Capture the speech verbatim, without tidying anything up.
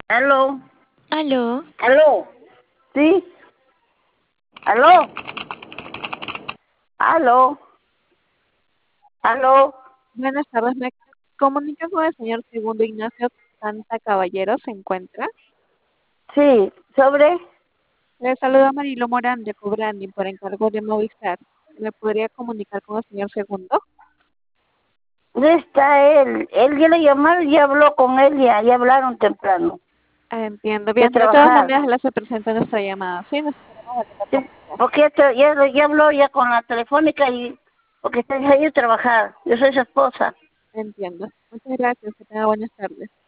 Aló, Aló, aló, ¿sí? Aló, aló, aló, buenas tardes. Me comunico con el señor Segundo Ignacio Santa Caballero. ¿Se encuentra? sí, sobre, Le saluda Marilo Morán de Cobrani por encargo de Movistar. ¿Me podría comunicar con el señor Segundo? ¿dónde está él? Él ya le llamaron y habló con él, ya, ya hablaron temprano, Ah, entiendo. de Bien, de todas trabajar. maneras le se presenta nuestra llamada. Sí, nos esperamos a la Sí, comunicación. porque ya, te- ya, ya habló ya con la telefónica y porque está ahí a trabajar. Yo soy su esposa. Entiendo. Muchas gracias. Que tenga buenas tardes.